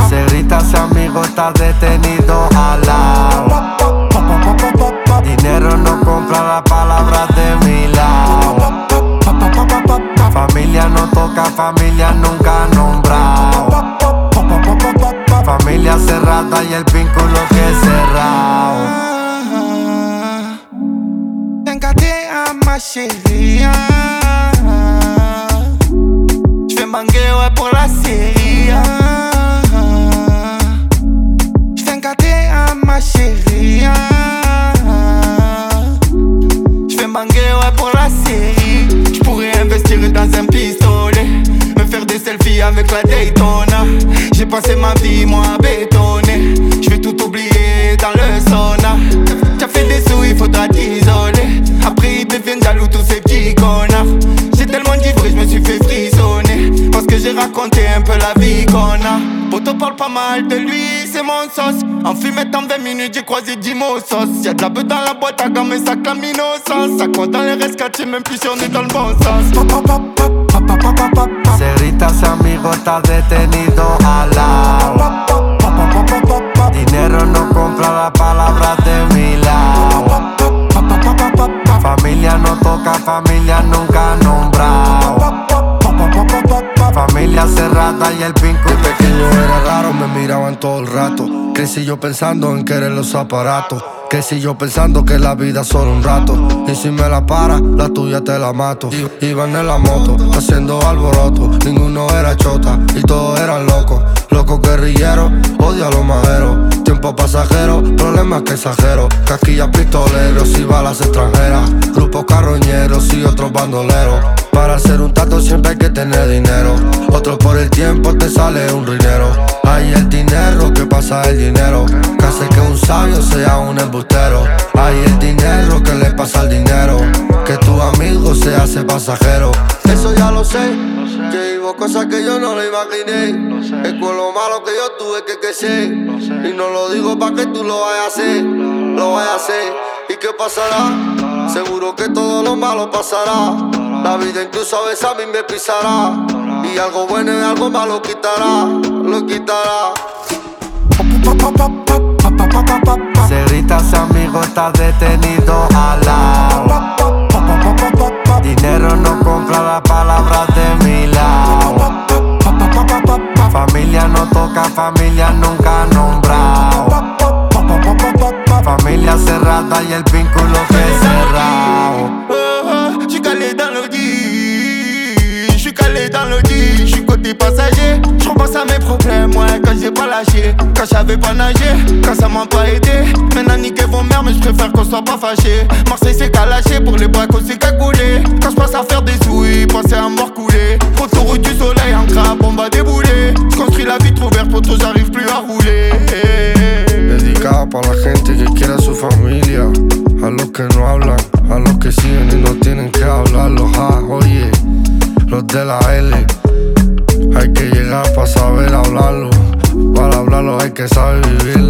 Se grita, ese amigo está detenido al lado. Dinero no compra las palabras de mi lado. Familia no toca, familia nunca nombrado. Familia cerrada y el vínculo que es cerrado. T'inquiète à ma chérie. J'fais manguer ouais pour la série. J'fais à ma chérie. J'fais manguer ouais pour la série. J'pourrais investir dans un pistolet, me faire des selfies avec la Daytona. J'ai passé ma vie moi à bétonner. J'vais tout oublier dans le sauna. T'as fait des sous, il faudra t'isoler. Après ils deviennent jaloux tous ces petits connards. J'ai tellement d'ivré, j'me suis fait frissonner, parce que j'ai raconté un peu la vie qu'on a. Poto parle pas mal de lui, c'est mon sauce. En fumette en 20 minutes, j'ai croisé 10 mots sauce. Y'a de la beuh dans la boîte à gants, mais ça clame innocence. Ça compte dans les rescatés, même plus si on est dans le bon sens. Se grita, ese amigo está detenido al lado. Dinero no compra las palabras de mi lado. Familia no toca, familia nunca nombrado. Familia cerrada y el vínculo. De pequeño era raro, me miraban todo el rato. Crecí yo pensando en querer los aparatos. Crecí yo pensando que la vida es solo un rato. Y si me la para, la tuya te la mato. Iban en la moto, haciendo alboroto. Ninguno era chota y todos eran locos. Locos guerrilleros, odio a los majeros. Tiempo pasajero, problemas que exagero. Casquillas pistoleros y balas extranjeras. Grupos carroñeros y otros bandoleros. Para hacer un tato siempre hay que tener dinero. Otro por el tiempo te sale un ruinero. Hay el dinero, que pasa el dinero. Que hace que un sabio sea un embustero. Hay el dinero, que le pasa al dinero. Que tu amigo se hace pasajero. Eso ya lo sé, que vivo cosas que yo no lo imaginé. Es con lo malo que yo tuve que ser. Y no lo digo pa' que tú lo vayas a hacer. Lo vayas a hacer. ¿Y qué pasará? Seguro que todo lo malo pasará. La vida incluso a veces a mí me pisará. Y algo bueno y algo malo quitará. Lo quitará. Se grita, ese amigo está detenido al lado. Dinero no compra las palabras de mi lado. Familia no toca, familia nunca nombrado. Familia cerrada y el vínculo que es cerrado. J'suis calé dans l'audi, j'suis calé dans l'audi, j'suis côté passager. J'repense à mes problèmes, ouais, quand j'ai pas lâché. Quand j'avais pas nagé, quand ça m'a pas aidé. Maintenant niquer vos mères, mais j'préfère qu'on soit pas fâché. Marseille c'est qu'à lâcher, pour les braques c'est qu'à couler. Quand j'passe à faire des sous, penser à mort couler. Autoroute du soleil, en crabe, on va débouler. J'construis la vitre ouverte, pour tous j'arrive plus à rouler. Dedicada para la gente que quiere a su familia. A los que no hablan, a los que siguen y no tienen que hablar. Los A, oye, los de la L. Hay que llegar para saber hablarlo. Para hablarlo hay que saber vivirlo.